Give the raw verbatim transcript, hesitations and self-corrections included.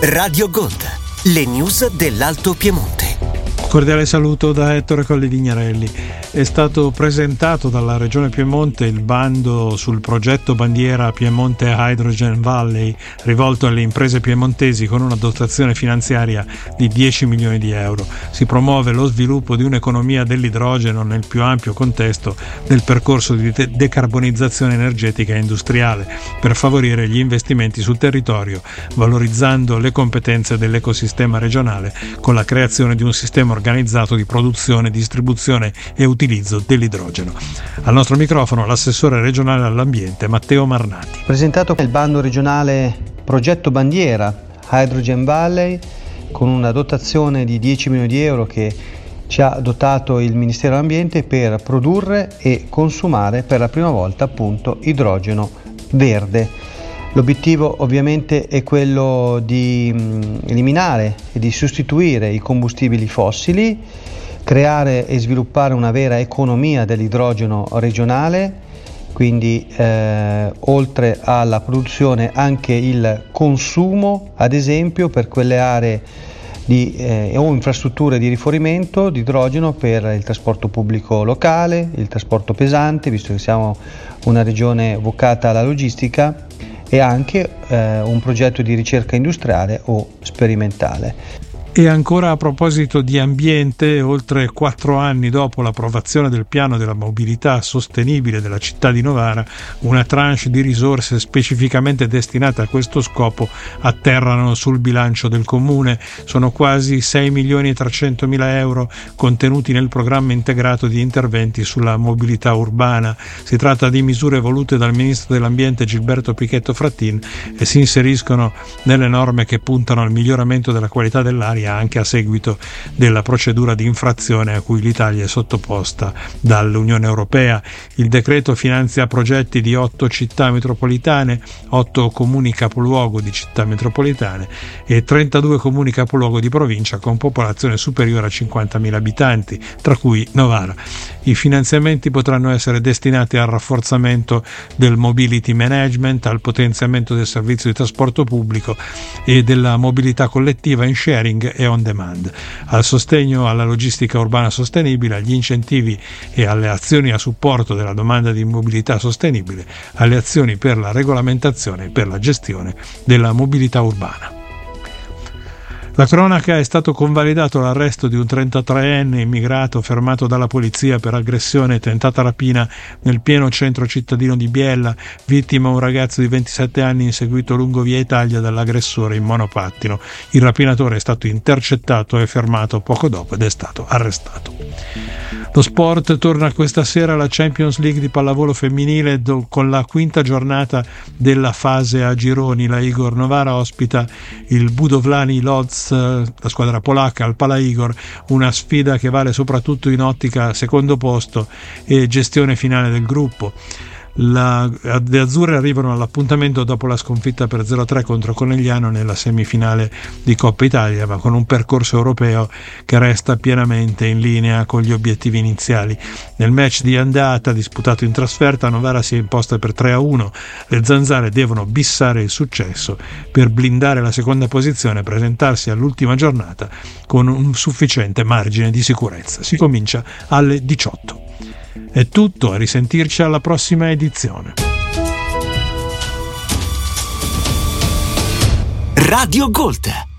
Radio Gold, le news dell'Alto Piemonte. Cordiale saluto da Ettore Colli Vignarelli. È stato presentato dalla Regione Piemonte il bando sul progetto bandiera Piemonte Hydrogen Valley, rivolto alle imprese piemontesi con una dotazione finanziaria di dieci milioni di euro. Si promuove lo sviluppo di un'economia dell'idrogeno nel più ampio contesto del percorso di de- decarbonizzazione energetica e industriale, per favorire gli investimenti sul territorio, valorizzando le competenze dell'ecosistema regionale con la creazione di un sistema organizzato di produzione, distribuzione e utilizzo dell'idrogeno. Al nostro microfono l'assessore regionale all'ambiente Matteo Marnati. Presentato il bando regionale progetto bandiera Hydrogen Valley con una dotazione di dieci milioni di euro che ci ha dotato il Ministero dell'Ambiente per produrre e consumare per la prima volta appunto idrogeno verde. L'obiettivo ovviamente è quello di eliminare e di sostituire i combustibili fossili, creare e sviluppare una vera economia dell'idrogeno regionale, quindi eh, oltre alla produzione anche il consumo, ad esempio per quelle aree di, eh, o infrastrutture di rifornimento di idrogeno per il trasporto pubblico locale, il trasporto pesante, visto che siamo una regione vocata alla logistica, e anche eh, un progetto di ricerca industriale o sperimentale. E ancora a proposito di ambiente, oltre quattro anni dopo l'approvazione del piano della mobilità sostenibile della città di Novara, una tranche di risorse specificamente destinate a questo scopo atterrano sul bilancio del comune. Sono quasi sei milioni e trecentomila euro contenuti nel programma integrato di interventi sulla mobilità urbana. Si tratta di misure volute dal ministro dell'ambiente Gilberto Pichetto Frattin e si inseriscono nelle norme che puntano al miglioramento della qualità dell'aria anche a seguito della procedura di infrazione a cui l'Italia è sottoposta dall'Unione Europea. Il decreto finanzia progetti di otto città metropolitane, otto comuni capoluogo di città metropolitane e trentadue comuni capoluogo di provincia con popolazione superiore a cinquantamila abitanti, tra cui Novara. I finanziamenti potranno essere destinati al rafforzamento del mobility management, al potenziamento del servizio di trasporto pubblico e della mobilità collettiva in sharing e on demand, al sostegno alla logistica urbana sostenibile, agli incentivi e alle azioni a supporto della domanda di mobilità sostenibile, alle azioni per la regolamentazione e per la gestione della mobilità urbana. La cronaca: è stato convalidato l'arresto di un trentatreenne immigrato fermato dalla polizia per aggressione e tentata rapina nel pieno centro cittadino di Biella, vittima un ragazzo di ventisette anni inseguito lungo via Italia dall'aggressore in monopattino. Il rapinatore è stato intercettato e fermato poco dopo ed è stato arrestato. Lo sport: torna questa sera la Champions League di pallavolo femminile do, con la quinta giornata della fase a gironi. La Igor Novara ospita il Budowlani Lodz, la squadra polacca, al Pala Igor, una sfida che vale soprattutto in ottica secondo posto e gestione finale del gruppo. La, le azzurre arrivano all'appuntamento dopo la sconfitta per zero a tre contro Conegliano nella semifinale di Coppa Italia, ma con un percorso europeo che resta pienamente in linea con gli obiettivi iniziali. Nel match di andata disputato in trasferta, Novara si è imposta per tre a uno. Le zanzare devono bissare il successo per blindare la seconda posizione e presentarsi all'ultima giornata con un sufficiente margine di sicurezza. Si comincia alle diciotto. È tutto, a risentirci alla prossima edizione. Radio Gold,